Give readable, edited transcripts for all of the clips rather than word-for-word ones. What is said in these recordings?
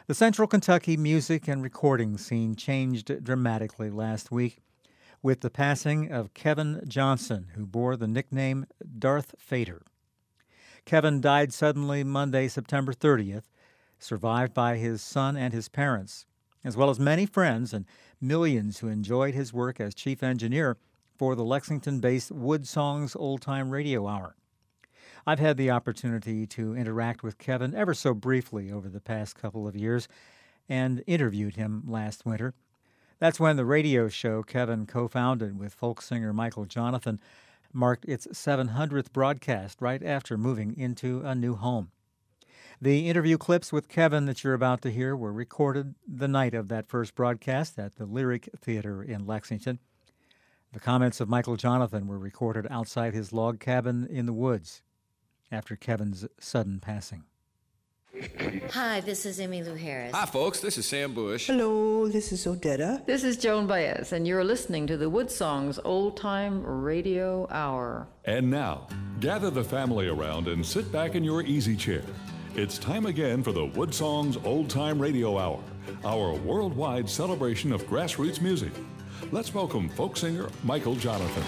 The Central Kentucky music and recording scene changed dramatically last week with the passing of Kevin Johnson, who bore the nickname Darth Vader. Kevin died suddenly Monday, September 30th, survived by his son and his parents, as well as many friends and millions who enjoyed his work as chief engineer for the Lexington-based Wood Songs Old Time Radio Hour. I've had the opportunity to interact with Kevin ever so briefly over the past couple of years and interviewed him last winter. That's when the radio show Kevin co-founded with folk singer Michael Jonathan marked its 700th broadcast right after moving into a new home. The interview clips with Kevin that you're about to hear were recorded the night of that first broadcast at the Lyric Theater in Lexington. The comments of Michael Jonathan were recorded outside his log cabin in the woods after Kevin's sudden passing. Hi, this is Emmylou Harris. Hi, folks. This is Sam Bush. Hello, this is Odetta. This is Joan Baez, and you're listening to the Wood Songs Old Time Radio Hour. And now, gather the family around and sit back in your easy chair. It's time again for the Wood Songs Old Time Radio Hour, our worldwide celebration of grassroots music. Let's welcome folk singer Michael Jonathan.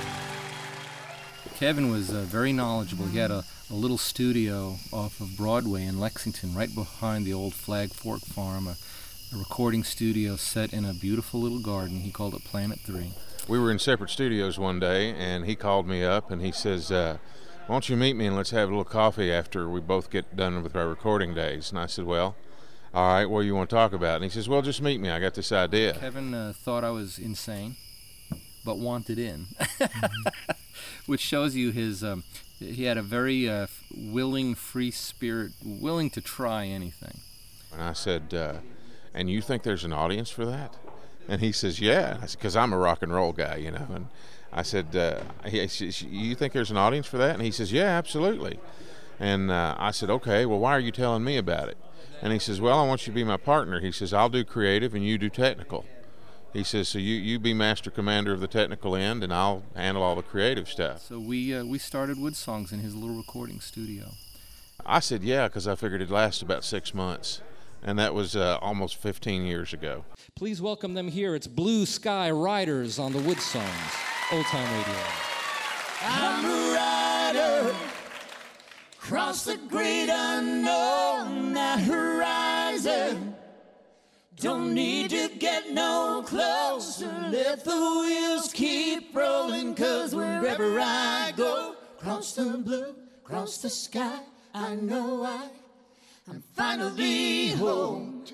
Kevin was very knowledgeable. He had a little studio off of Broadway in Lexington, right behind the old Flag Fork Farm, a recording studio set in a beautiful little garden. He called it Planet 3. We were in separate studios one day, and he called me up, and he says, why don't you meet me and let's have a little coffee after we both get done with our recording days? And I said, well, all right, what do you want to talk about? And he says, well, just meet me. I got this idea. Kevin thought I was insane, but wanted in. Which shows you his, he had a very willing, free spirit, willing to try anything. And I said, and you think there's an audience for that? And he says, yeah, because I'm a rock and roll guy, you know. And I said, you think there's an audience for that? And he says, yeah, absolutely. And I said, okay, well, why are you telling me about it? And he says, well, I want you to be my partner. He says, I'll do creative and you do technical. He says, so you be master commander of the technical end, and I'll handle all the creative stuff. So we started Wood Songs in his little recording studio. I said, yeah, because I figured it'd last about 6 months, and that was almost 15 years ago. Please welcome them here. It's Blue Sky Riders on the Wood Songs, Old Time Radio. I'm a rider, cross the great unknown, that horizon. Don't need to get no closer, let the wheels keep rolling, 'cause wherever I go, across the blue, across the sky, I know I'm finally home.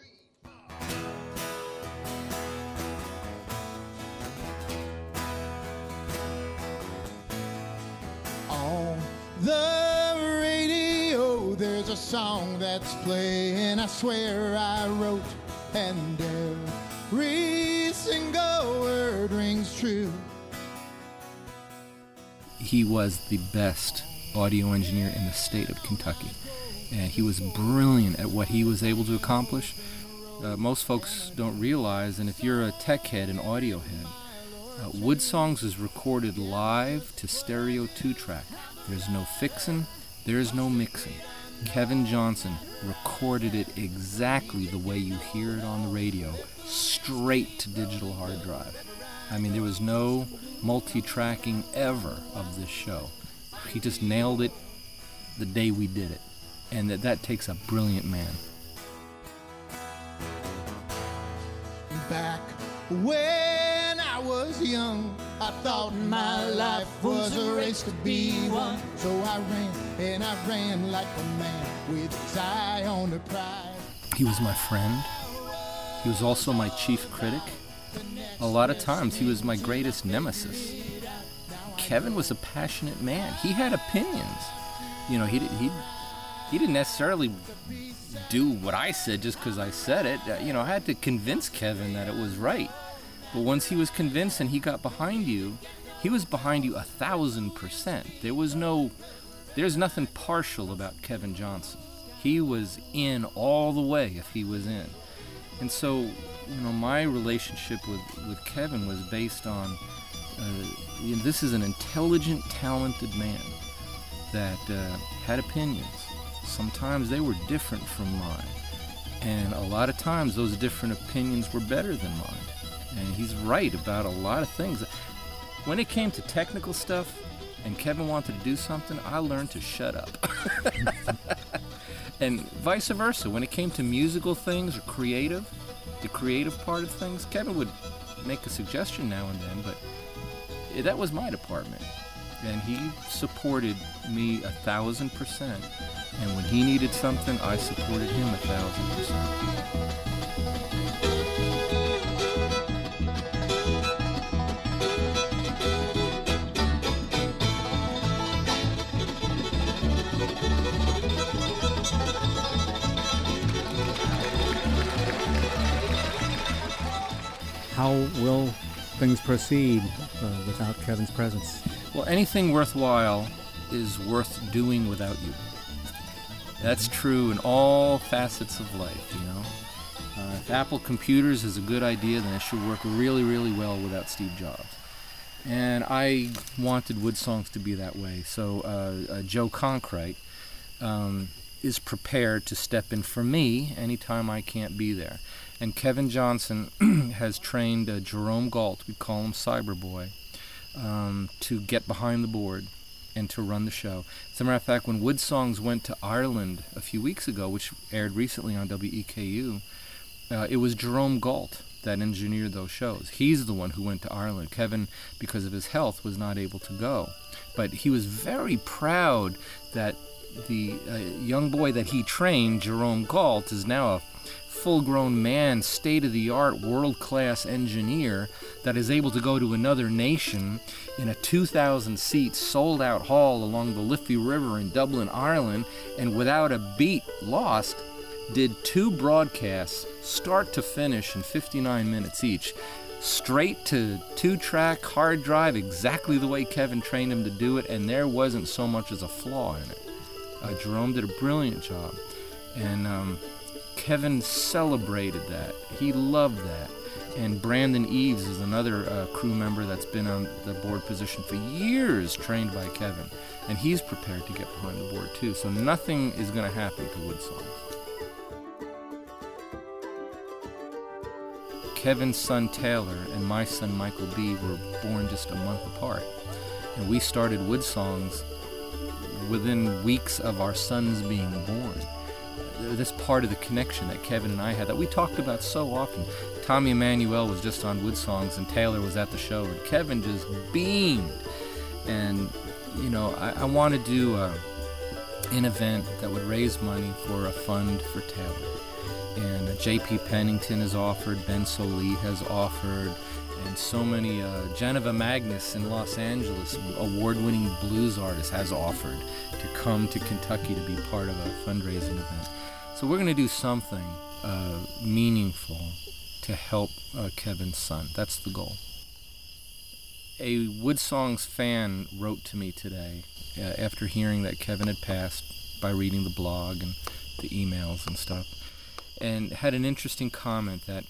On the radio, there's a song that's playing, I swear I wrote, and every single word rings true. He was the best audio engineer in the state of Kentucky, and he was brilliant at what he was able to accomplish. Most folks don't realize, and if you're a tech head, an audio head, Wood Songs is recorded live to stereo 2-track. There's no fixing, there's no mixing. Kevin Johnson recorded it exactly the way you hear it on the radio, straight to digital hard drive. I mean, there was no multi-tracking ever of this show. He just nailed it the day we did it, and that takes a brilliant man. Back when I was young, I thought my life was a race to be won. So I ran like a man with his eye on the prize. He was my friend. He was also my chief critic. A lot of times he was my greatest nemesis. Kevin was a passionate man. He had opinions. You know, he didn't necessarily do what I said just because I said it. You know, I had to convince Kevin that it was right. But once he was convinced and he got behind you, he was behind you 1,000%. There's nothing partial about Kevin Johnson. He was in all the way if he was in. And so, you know, my relationship with Kevin was based on, this is an intelligent, talented man that had opinions. Sometimes they were different from mine. And a lot of times those different opinions were better than mine. And he's right about a lot of things. When it came to technical stuff and Kevin wanted to do something, I learned to shut up. And vice versa. When it came to musical things or the creative part of things, Kevin would make a suggestion now and then, but that was my department. And he supported me 1,000%. And when he needed something, I supported him 1,000%. How will things proceed without Kevin's presence? Well, anything worthwhile is worth doing without you. That's true in all facets of life, you know. If Apple Computers is a good idea, then it should work really, really well without Steve Jobs. And I wanted Wood Songs to be that way. So Joe Conkright is prepared to step in for me anytime I can't be there. And Kevin Johnson has trained Jerome Galt, we call him Cyberboy, to get behind the board and to run the show. As a matter of fact, when Wood Songs went to Ireland a few weeks ago, which aired recently on WEKU, it was Jerome Galt that engineered those shows. He's the one who went to Ireland. Kevin, because of his health, was not able to go. But he was very proud that the young boy that he trained, Jerome Galt, is now a full-grown man, state-of-the-art, world-class engineer that is able to go to another nation in a 2,000-seat sold-out hall along the Liffey River in Dublin, Ireland, and without a beat lost, did 2 broadcasts, start to finish, in 59 minutes each, straight to 2-track hard drive, exactly the way Kevin trained him to do it, and there wasn't so much as a flaw in it. Jerome did a brilliant job, and Kevin celebrated that. He loved that. And Brandon Eves is another crew member that's been on the board position for years, trained by Kevin. And he's prepared to get behind the board too. So nothing is going to happen to Wood Songs. Kevin's son Taylor and my son Michael B. were born just a month apart. And we started Wood Songs within weeks of our sons being born. This part of the connection that Kevin and I had that we talked about so often. Tommy Emmanuel was just on Wood Songs and Taylor was at the show, and Kevin just beamed. And, you know, I want to do an event that would raise money for a fund for Taylor. And J.P. Pennington has offered, Ben Sollee has offered, and so many, Geneva Magnus in Los Angeles, award-winning blues artist, has offered to come to Kentucky to be part of a fundraising event. So we're going to do something meaningful to help Kevin's son. That's the goal. A Wood Songs fan wrote to me today after hearing that Kevin had passed by reading the blog and the emails and stuff, and had an interesting comment that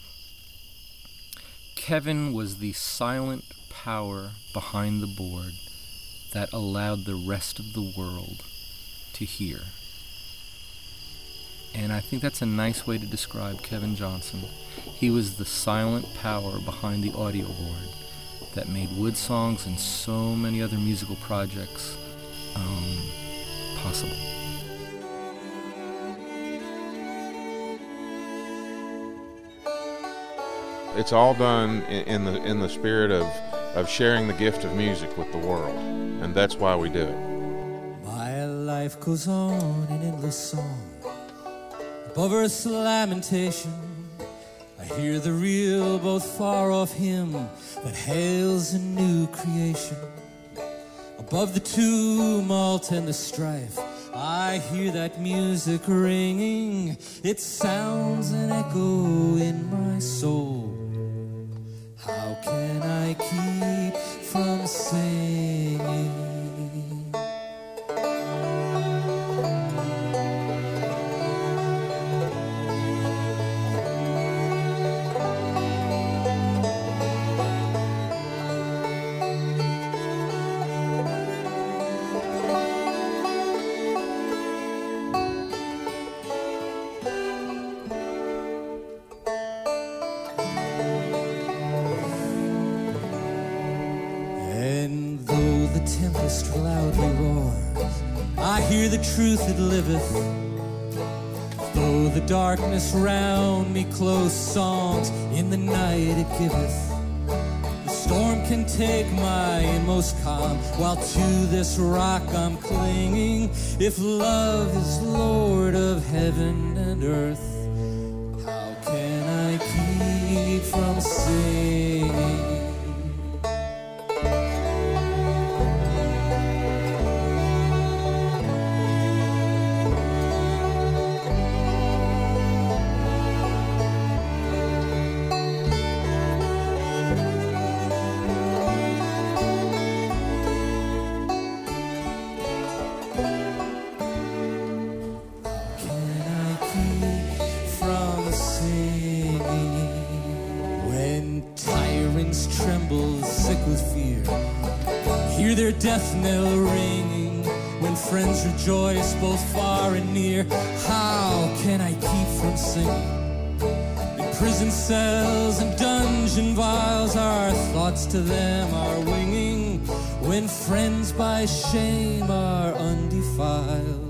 Kevin was the silent power behind the board that allowed the rest of the world to hear. And I think that's a nice way to describe Kevin Johnson. He was the silent power behind the audio board that made Wood Songs and so many other musical projects possible. It's all done in the spirit of sharing the gift of music with the world, and that's why we do it. My life goes on in endless song. Above earth's lamentation, I hear the real, both far off hymn that hails a new creation. Above the tumult and the strife, I hear that music ringing. It sounds an echo in my soul. How can I keep from singing? tempest loudly roars, I hear the truth that liveth. Though the darkness round me close songs in the night it giveth. The storm can take my inmost calm, while to this rock I'm clinging. If love is Lord of heaven and earth, how can I keep from singing? Hear their death knell ringing, when friends rejoice both far and near. How can I keep from singing? In prison cells and dungeon vials, our thoughts to them are winging, when friends by shame are undefiled.